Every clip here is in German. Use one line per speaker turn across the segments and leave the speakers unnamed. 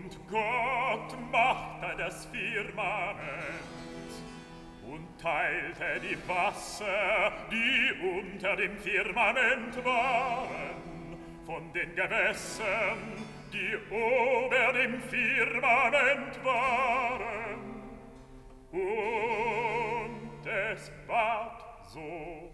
Und Gott machte das Firmament und teilte die Wasser, die unter dem Firmament waren, von den Gewässern, die ober dem Firmament waren. Und es ward so.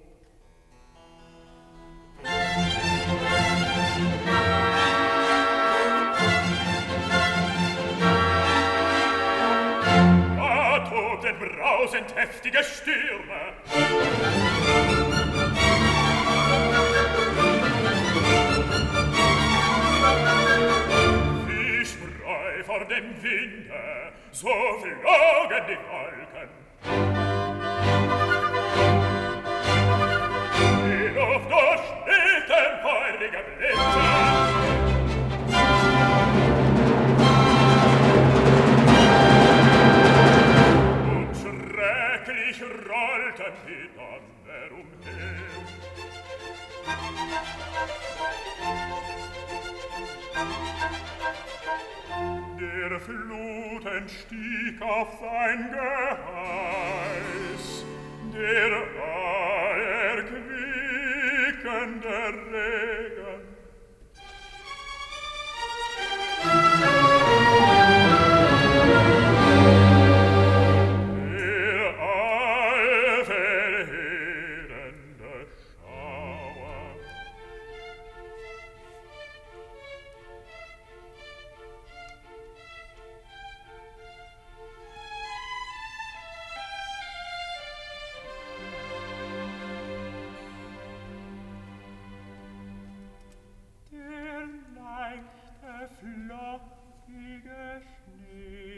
Da tobten brausend heftige Stürme. Wie Spreu vor dem Winde, so flogen die Wolken. Die Luft durchschnitten feurige Blitze. Und schrecklich rollten die Donner umher. Der Fluten stieg auf sein Geheiß, der allerquickende Regen. Der allverheerende Schauer. Der leichte, fluffige Schnee